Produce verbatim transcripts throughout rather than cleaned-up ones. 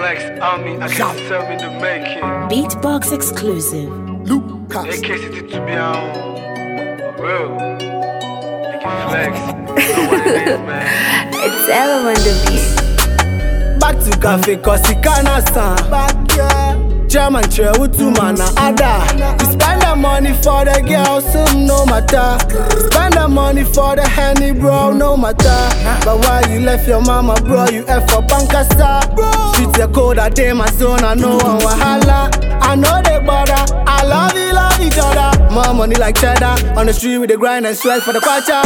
Flex on me, I can serve in the making. Beatbox exclusive. A K C T to be on. For real. You can flex. You know what it is, man. It's Ella on the beat. Back to cafe cause he can't stand. Back yeah. German chair with two man and Ada. You spend the money for the girl, so no matter. You spend the money for the Henny, bro, no matter. But why you left your mama, bro? You F for Pankasa. Streets are cold, I day my son, I know one wahala. I know they bother, I love you, love each other. More money like cheddar, on the street with the grind and sweat for the kwacha.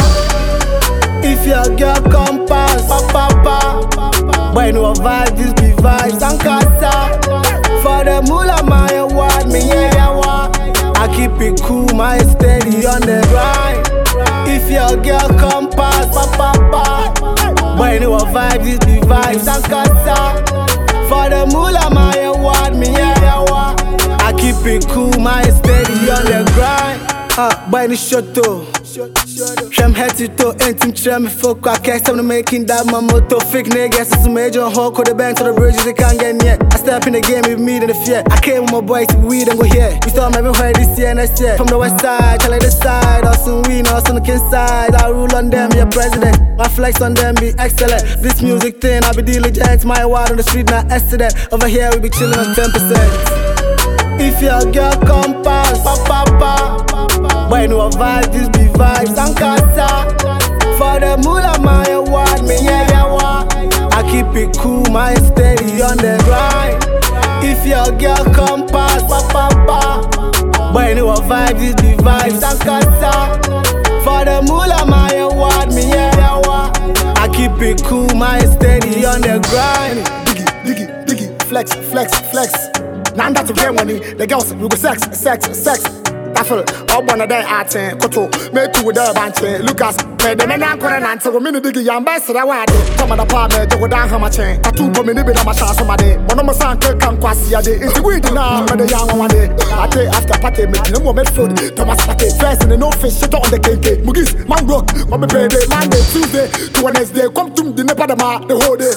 If your girl come past, pa pa pa. Boy, no vibe, this be vibes, Sankasa. For the moolah, my award, me yeah, yeah, I keep it cool, my steady on the grind. If your girl come past, pa pa pa. Boy, no vibe, this be vibes, Sankasa. For the moolah, my award, me yeah, yeah, I keep it cool, my steady on the grind. Ah, boy, ni shoto. From head to toe, ain't him try me fuck. I can't stop making that my motto. Fake niggas, it's a major hawk. Call the bank to the bridges, they can't get near. I step in the game with me, then the fear. I came with my boys to weed and go here. We saw my everywhere this year, next year. From the west side, tell like the side. Also, we know, on the king side. I rule on them, your president. My flex on them be excellent. This music thing, I be diligent. My word on the street, not accident. Over here, we be chilling on ten percent. If your girl come past, pa pa pa. Boy, no vibe, this be vibes, Sankasa. For the moolah, my award, me yeah, yeah, I keep it cool, my steady on the grind. If your girl come past, pa pa pa. Boy, no vibe, this be vibes, Sankasa. For the moolah, my award, me yeah, yeah, I keep it cool, my steady on the grind. Diggy, diggy, diggy, flex, flex, flex. Now that's a game money. The girls we go sex, sex, sex. I feel all one of them at Koto. Make you with the bunch. Lucas, the men are going to answer a minute. Diggy, I'm best. I want to come at the apartment to go down how much. I two come in the bit of my chance on my day. One of my son can't quasi a day. It's a weed now, but the young one day. I take after party, make no more food. Thomas Pate, first and no fish, shit on the cake. Mugis, man rock, Mommy Baby, Monday, Tuesday, to Wednesday. Come to the Nepadama the whole day.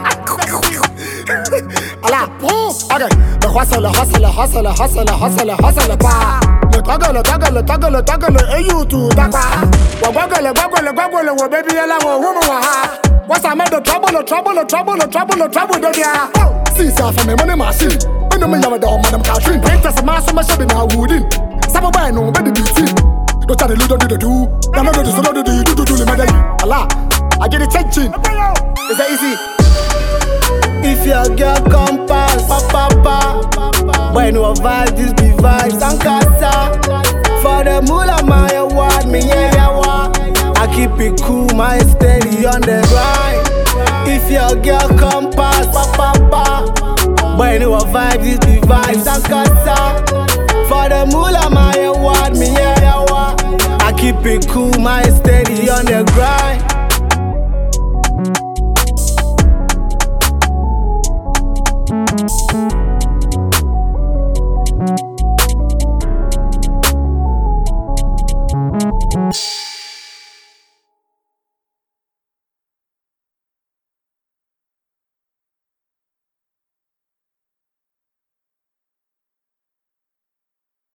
Allah, oh, okay. The hustle, hustle, hustle, hustle, hustle, hustle, pa. The toggle, toggle, toggle, toggle, and you too, Taka. Well, goggle, goggle, goggle, well, baby, I love a woman. What's I made the trouble, the trouble, the trouble, the trouble, the trouble, the yeah. See, sir, from a money machine. When the man have a dog, Madam Catherine, paint us a mass of my shop in our woodin. Some buy no, but the beauty. Don't tell the little do the do. I'm not the solo do you do do the medal. Allah, I get it changing. Is that easy? If your girl come past, pa pa pa. Boy, no vibe, this be vibes, Sankasa. For the moolah, my award, me yeah, yeah, I keep it cool, my steady on the grind. If your girl come past, pa pa pa. Boy, no vibe, this be vibes, Sankasa. For the moolah, my award, me yeah, yeah, I keep it cool, my steady on the grind. You